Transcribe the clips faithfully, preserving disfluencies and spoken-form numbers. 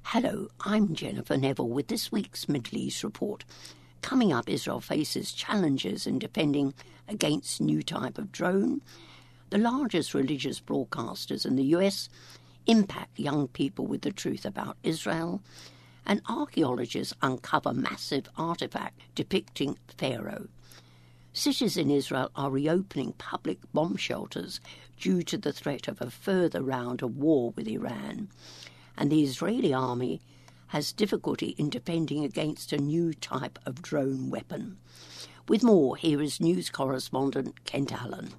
Hello, I'm Jennifer Neville with this week's Middle East Report. Coming up, Israel faces challenges in defending against new type of drone. The largest religious broadcasters in the U S impact young people with the truth about Israel. And archaeologists uncover massive artifact depicting Pharaoh. Cities in Israel are reopening public bomb shelters due to the threat of a further round of war with Iran. And the Israeli army has difficulty in defending against a new type of drone weapon. With more, here is news correspondent Kent Allen.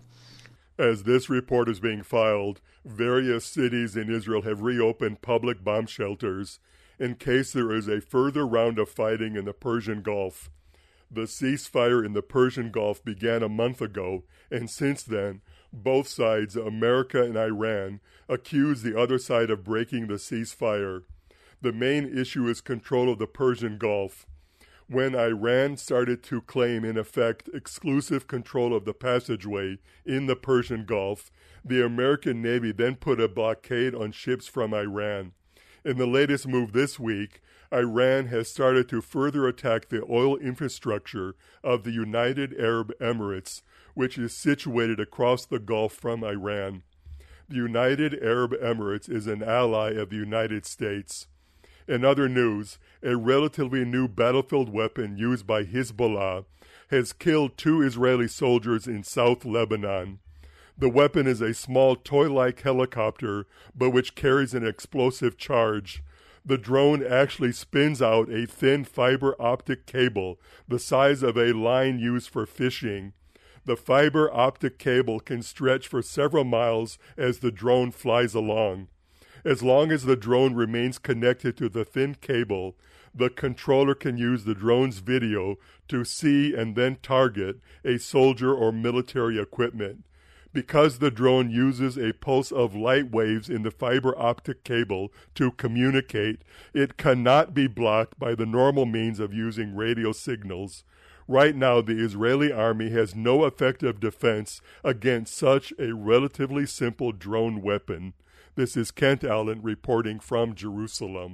As this report is being filed, various cities in Israel have reopened public bomb shelters in case there is a further round of fighting in the Persian Gulf. The ceasefire in the Persian Gulf began a month ago, and since then, both sides, America and Iran, accuse the other side of breaking the ceasefire. The main issue is control of the Persian Gulf. When Iran started to claim, in effect, exclusive control of the passageway in the Persian Gulf, the American Navy then put a blockade on ships from Iran. In the latest move this week, Iran has started to further attack the oil infrastructure of the United Arab Emirates, which is situated across the Gulf from Iran. The United Arab Emirates is an ally of the United States. In other news, a relatively new battlefield weapon used by Hezbollah has killed two Israeli soldiers in South Lebanon. The weapon is a small toy-like helicopter, but which carries an explosive charge. The drone actually spins out a thin fiber optic cable the size of a line used for fishing. The fiber optic cable can stretch for several miles as the drone flies along. As long as the drone remains connected to the thin cable, the controller can use the drone's video to see and then target a soldier or military equipment. Because the drone uses a pulse of light waves in the fiber optic cable to communicate, it cannot be blocked by the normal means of using radio signals. Right now, the Israeli army has no effective defense against such a relatively simple drone weapon. This is Kent Allen reporting from Jerusalem.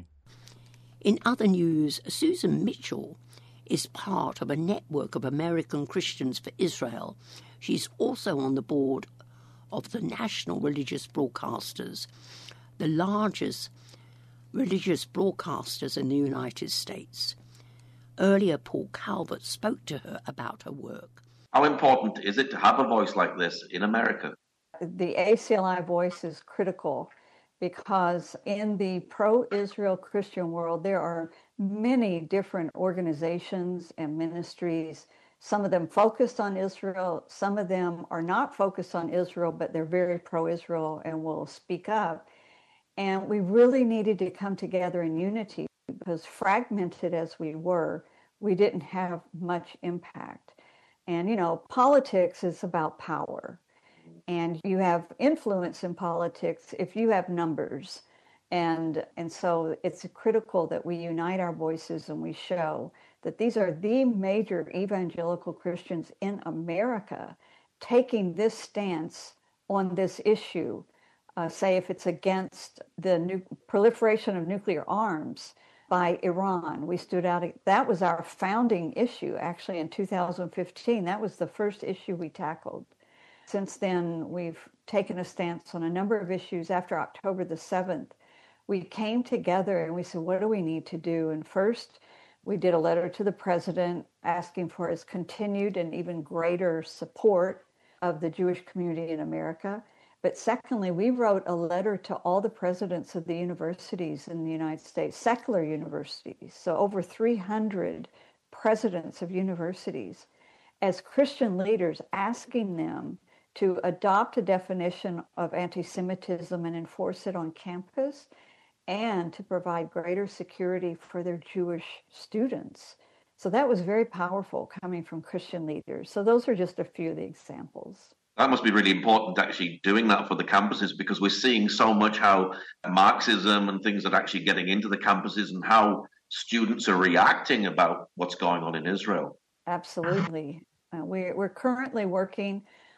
In other news, Susan Mitchell is part of a network of American Christians for Israel. She's also on the board of the National Religious Broadcasters, the largest religious broadcasters in the United States. Earlier, Paul Calvert spoke to her about her work. How important is it to have a voice like this in America? The A C L I voice is critical because in the pro-Israel Christian world, there are many different organizations and ministries. Some of them focused on Israel. Some of them are not focused on Israel, but they're very pro-Israel and will speak up. And we really needed to come together in unity because fragmented as we were, we didn't have much impact. And, you know, politics is about power. And you have influence in politics if you have numbers. And, and so it's critical that we unite our voices and we show that these are the major evangelical Christians in America taking this stance on this issue. Uh, say if it's against the nu- proliferation of nuclear arms by Iran. We stood out. That was our founding issue, actually, in two thousand fifteen. That was the first issue we tackled. Since then, we've taken a stance on a number of issues. After October the seventh, we came together and we said, what do we need to do? And first, we did a letter to the president asking for his continued and even greater support of the Jewish community in America. But secondly, we wrote a letter to all the presidents of the universities in the United States, secular universities, so over three hundred presidents of universities, as Christian leaders, asking them to adopt a definition of anti-Semitism and enforce it on campus, and to provide greater security for their Jewish students. So that was very powerful coming from Christian leaders. So those are just a few of the examples. That must be really important, actually doing that for the campuses, because we're seeing so much how Marxism and things are actually getting into the campuses and how students are reacting about what's going on in Israel. Absolutely. Uh, we're, we're currently working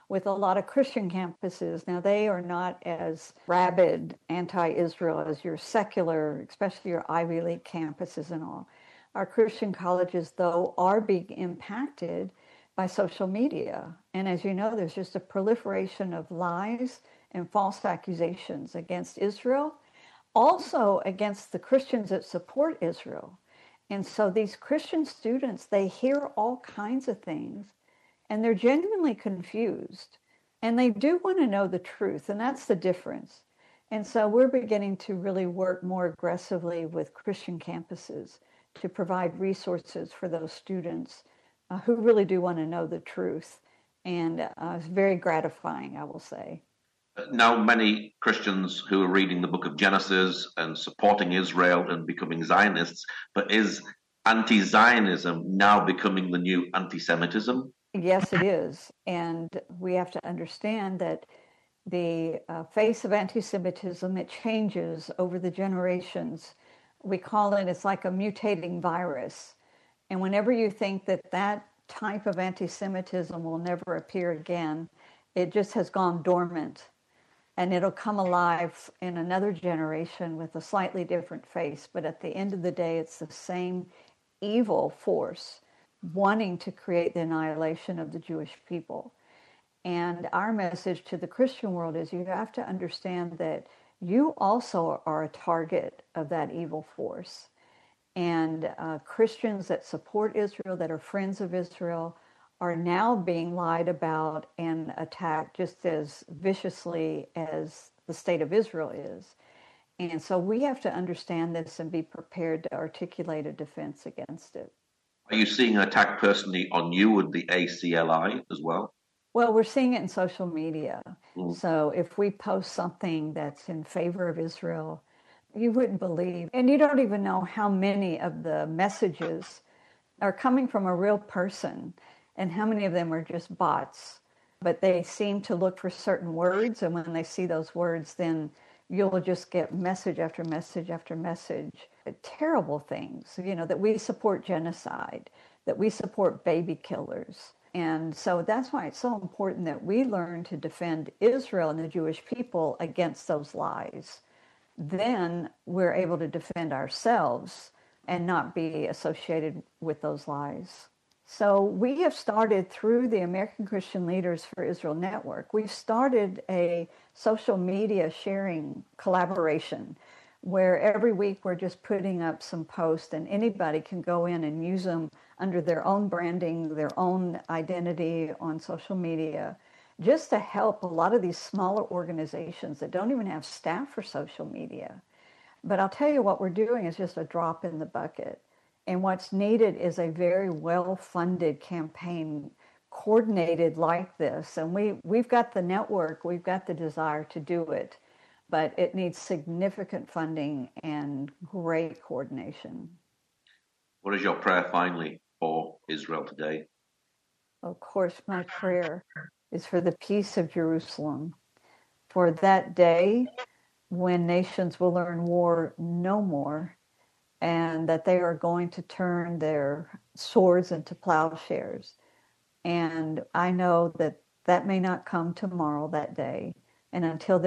with a lot of Christian campuses. Now, they are not as rabid anti-Israel as your secular, especially your Ivy League campuses and all. Our Christian colleges, though, are being impacted by social media. And as you know, there's just a proliferation of lies and false accusations against Israel, also against the Christians that support Israel. And so these Christian students, they hear all kinds of things, and they're genuinely confused. And they do want to know the truth, and that's the difference. And so we're beginning to really work more aggressively with Christian campuses to provide resources for those students uh, who really do want to know the truth. And uh, it's very gratifying, I will say. Now, many Christians who are reading the book of Genesis and supporting Israel and becoming Zionists, but is anti-Zionism now becoming the new anti-Semitism? Yes, it is. And we have to understand that the uh, face of anti-Semitism, it changes over the generations. We call it, it's like a mutating virus. And whenever you think that that type of anti-Semitism will never appear again, it just has gone dormant. And it'll come alive in another generation with a slightly different face. But at the end of the day, it's the same evil force wanting to create the annihilation of the Jewish people. And our message to the Christian world is you have to understand that you also are a target of that evil force. And uh, Christians that support Israel, that are friends of Israel, are now being lied about and attacked just as viciously as the state of Israel is. And so we have to understand this and be prepared to articulate a defense against it. Are you seeing an attack personally on you with the A C L I as well? Well, we're seeing it in social media. Mm. So if we post something that's in favor of Israel, you wouldn't believe, and you don't even know how many of the messages are coming from a real person and how many of them are just bots. But they seem to look for certain words, and when they see those words, then you'll just get message after message after message. Terrible things, you know, that we support genocide, that we support baby killers. And so that's why it's so important that we learn to defend Israel and the Jewish people against those lies. Then we're able to defend ourselves and not be associated with those lies. So we have started through the American Christian Leaders for Israel Network, we've started a social media sharing collaboration where every week we're just putting up some posts and anybody can go in and use them under their own branding, their own identity on social media, just to help a lot of these smaller organizations that don't even have staff for social media. But I'll tell you what we're doing is just a drop in the bucket. And what's needed is a very well-funded campaign coordinated like this. And we, we've got the network, we've got the desire to do it, but it needs significant funding and great coordination. What is your prayer finally for Israel today? Of course, my prayer is for the peace of Jerusalem, for that day when nations will learn war no more, and that they are going to turn their swords into plowshares. And I know that that may not come tomorrow, that day. And until